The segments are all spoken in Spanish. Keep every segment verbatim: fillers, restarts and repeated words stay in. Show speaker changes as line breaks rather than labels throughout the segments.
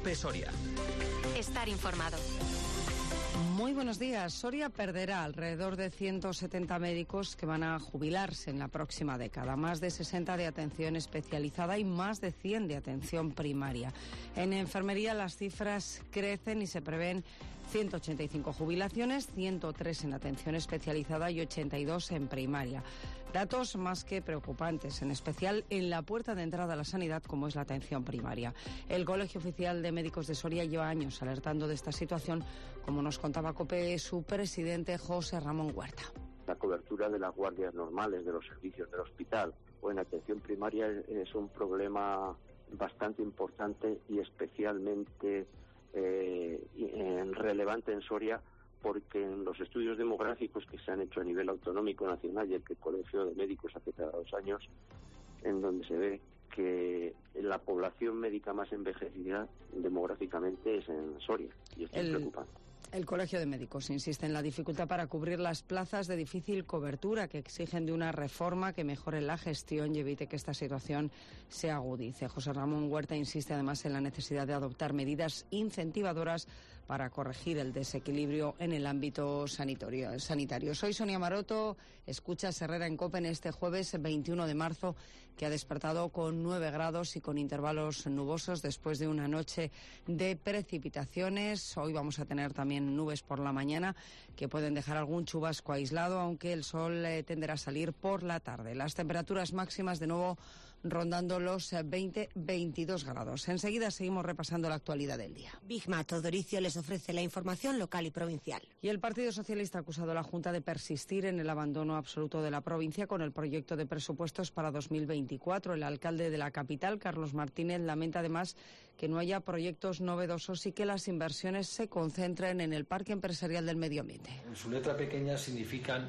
COPE Soria.
Estar informado.
Muy buenos días. Soria perderá alrededor de ciento setenta médicos que van a jubilarse en la próxima década, más de sesenta de atención especializada y más de cien de atención primaria. En enfermería las cifras crecen y se prevén ciento ochenta y cinco jubilaciones, ciento tres en atención especializada y ochenta y dos en primaria. Datos más que preocupantes, en especial en la puerta de entrada a la sanidad, como es la atención primaria. El Colegio Oficial de Médicos de Soria lleva años alertando de esta situación, como nos contaba COPE su presidente José Ramón Huerta.
La cobertura de las guardias normales de los servicios del hospital o en atención primaria es un problema bastante importante y especialmente eh, relevante en Soria, porque en los estudios demográficos que se han hecho a nivel autonómico, nacional y el que el Colegio de Médicos hace cada dos años, en donde se ve que la población médica más envejecida demográficamente es en Soria, y esto el... es preocupante.
El Colegio de Médicos insiste en la dificultad para cubrir las plazas de difícil cobertura que exigen de una reforma que mejore la gestión y evite que esta situación se agudice. José Ramón Huerta insiste además en la necesidad de adoptar medidas incentivadoras para corregir el desequilibrio en el ámbito sanitario. sanitario. Soy Sonia Maroto, escuchas Herrera en COPE en este jueves veintiuno de marzo, que ha despertado con nueve grados y con intervalos nubosos después de una noche de precipitaciones. Hoy vamos a tener también nubes por la mañana que pueden dejar algún chubasco aislado, aunque el sol eh, tenderá a salir por la tarde. Las temperaturas máximas de nuevo rondando los veinte a veintidós grados. Enseguida seguimos repasando la actualidad del día.
Bigma Todoricio les ofrece la información local y provincial.
Y el Partido Socialista ha acusado a la Junta de persistir en el abandono absoluto de la provincia con el proyecto de presupuestos para dos mil veinticuatro. El alcalde de la capital, Carlos Martínez, lamenta además que no haya proyectos novedosos y que las inversiones se concentren en el parque empresarial del medio ambiente.
En su letra pequeña significan,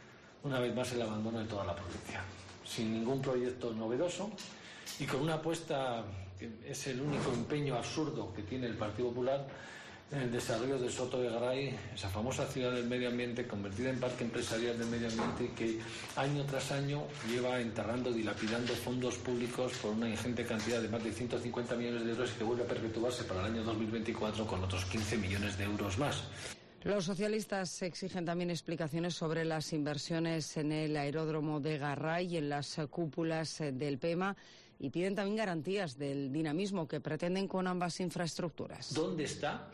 una vez más, el abandono de toda la provincia, sin ningún proyecto novedoso y con una apuesta que es el único empeño absurdo que tiene el Partido Popular en el desarrollo de Soto de Garay, esa famosa ciudad del medio ambiente convertida en parque empresarial del medio ambiente que año tras año lleva enterrando, dilapidando fondos públicos por una ingente cantidad de más de ciento cincuenta millones de euros y que vuelve a perpetuarse para el año dos mil veinticuatro con otros quince millones de euros más.
Los socialistas exigen también explicaciones sobre las inversiones en el aeródromo de Garray y en las cúpulas del PEMA y piden también garantías del dinamismo que pretenden con ambas infraestructuras.
¿Dónde está?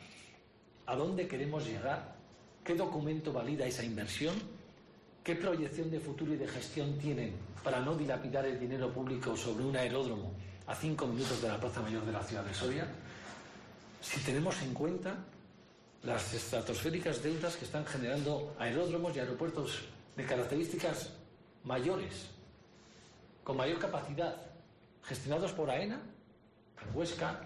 ¿A dónde queremos llegar? ¿Qué documento valida esa inversión? ¿Qué proyección de futuro y de gestión tienen para no dilapidar el dinero público sobre un aeródromo a cinco minutos de la Plaza Mayor de la ciudad de Soria? Si tenemos en cuenta las estratosféricas deudas que están generando aeródromos y aeropuertos de características mayores, con mayor capacidad, gestionados por AENA, en Huesca,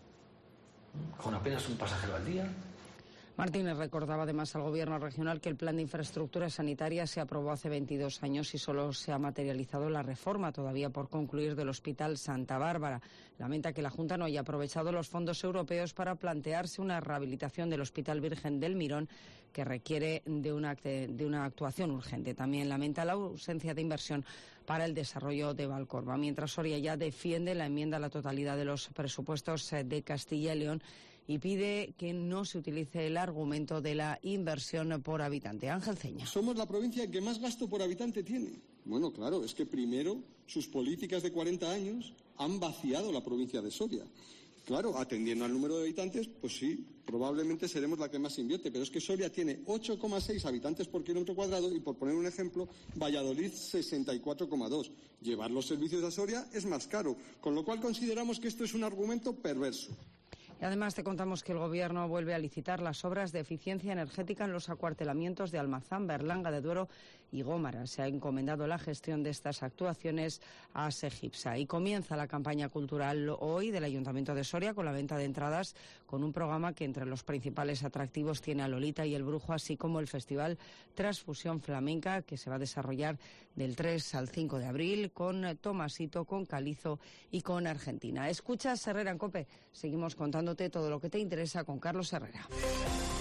con apenas un pasajero al día.
Martínez recordaba además al Gobierno regional que el plan de infraestructuras sanitarias se aprobó hace veintidós años y solo se ha materializado la reforma todavía por concluir del Hospital Santa Bárbara. Lamenta que la Junta no haya aprovechado los fondos europeos para plantearse una rehabilitación del Hospital Virgen del Mirón que requiere de una, de una actuación urgente. También lamenta la ausencia de inversión para el desarrollo de Valcorba. Mientras Soria ya defiende la enmienda a la totalidad de los presupuestos de Castilla y León y pide que no se utilice el argumento de la inversión por habitante. Ángel Ceña.
Somos la provincia que más gasto por habitante tiene. Bueno, claro, es que primero sus políticas de cuarenta años han vaciado la provincia de Soria. Claro, atendiendo al número de habitantes, pues sí, probablemente seremos la que más invierte, pero es que Soria tiene ocho coma seis habitantes por kilómetro cuadrado y, por poner un ejemplo, Valladolid sesenta y cuatro coma dos. Llevar los servicios a Soria es más caro, con lo cual consideramos que esto es un argumento perverso.
Y además te contamos que el Gobierno vuelve a licitar las obras de eficiencia energética en los acuartelamientos de Almazán, Berlanga de Duero y Gómara. Se ha encomendado la gestión de estas actuaciones a Segipsa. Y comienza la campaña cultural hoy del Ayuntamiento de Soria con la venta de entradas, con un programa que entre los principales atractivos tiene a Lolita y el Brujo, así como el Festival Transfusión Flamenca, que se va a desarrollar del tres al cinco de abril con Tomasito, con Calizo y con Argentina. Escuchas Herrera en COPE. Seguimos contando todo lo que te interesa con Carlos Herrera.